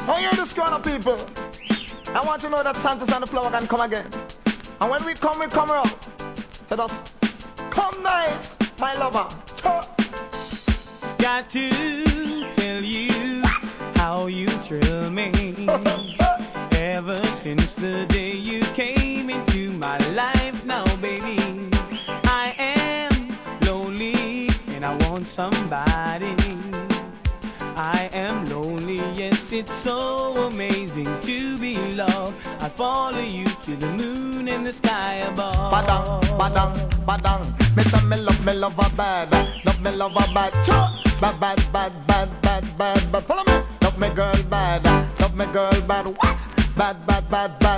Oh, yeah, this kind of people. I want to know that Santos and the flower can come again. And when we come around. So just come nice, my lover. Got to tell you how you thrill me. Ever since the day you came into my life now, baby, I am lonely and I want somebody. I am lonely, yes, it's so amazing to be loved. I follow you to the moon and the sky above. Badang, badang, badang. Me say me love her bad. Love me love her bad. Bad, bad, bad, bad, bad, bad, bad. Follow me. Love me girl bad. Love me girl bad. What? Bad, bad, bad, bad.